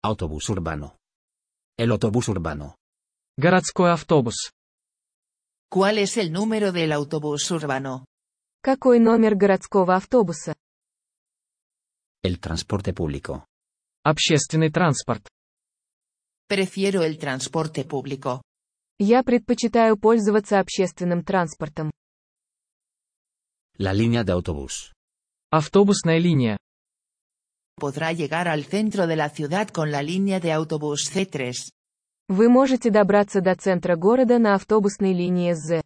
Autobús urbano. El autobús urbano. Городской автобус. ¿Cuál es el número del autobús urbano? Какой номер городского автобуса? El transporte público. Общественный транспорт. Prefiero el transporte público. Я предпочитаю пользоваться общественным транспортом. La línea de autobús. Автобусная линия. Podrá llegar al centro de la ciudad con la línea de autobús C3. Вы можете добраться до центра города на автобусной линии З.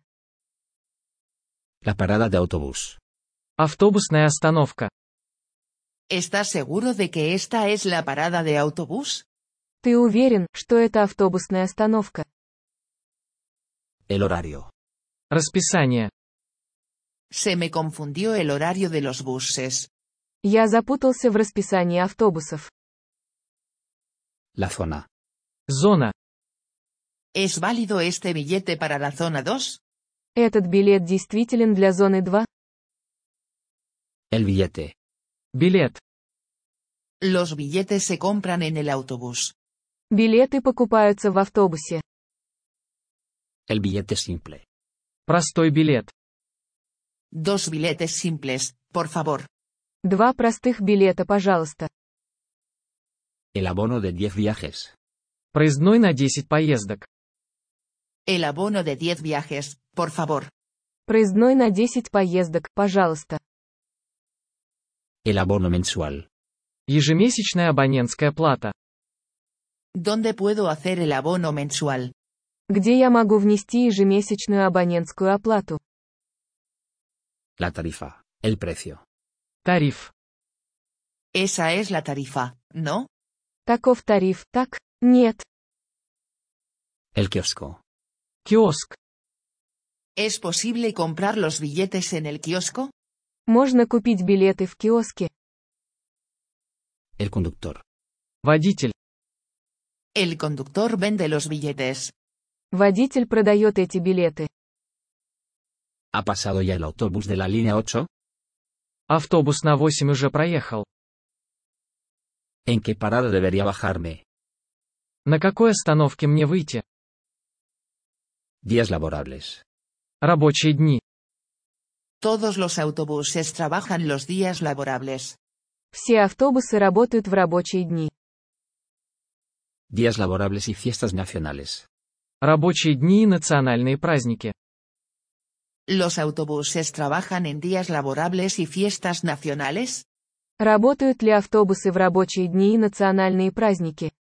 La parada de autobús. Автобусная остановка. ¿Estás seguro de que esta es la parada de autobús? Ты уверен, что это автобусная остановка? El horario. Расписание. Se me confundió el horario de los buses. Я запутался в расписании автобусов. La zona. Зона. ¿Es válido este billete para la zona 2? Этот билет действителен для зоны 2? El billete. Билет. Los billetes se compran en el autobús. Билеты покупаются в автобусе. El billete simple. Простой билет. 2 billetes simples, por favor. 2 простых билета, пожалуйста. El abono de 10 viajes. Проездной на 10 поездок. El abono de 10 viajes, por favor. Проездной на 10 поездок, пожалуйста. El abono mensual. Ежемесячная абонентская плата. ¿Dónde puedo hacer el abono mensual? Где я могу внести ежемесячную абонентскую оплату? La tarifa. El precio. Тариф. Esa es la tarifa, ¿no? Таков тариф, так? Нет. El kiosco. Киоск. ¿Es posible comprar los billetes en el kiosco? Можно купить билеты в киоске. El conductor. Водитель. El conductor vende los billetes. Водитель продает эти билеты. ¿Ha pasado ya el autobús de la línea 8? Автобус на 8 уже проехал. ¿En qué parada debería bajarme? На какой остановке мне выйти? Días laborables. Рабочие дни. Todos los autobuses trabajan los días laborables. Все автобусы работают в рабочие дни. Días laborables y fiestas nacionales. Рабочие дни и национальные праздники. ¿Los autobuses trabajan en días laborables y fiestas nacionales? Работают ли автобусы в рабочие дни и национальные праздники?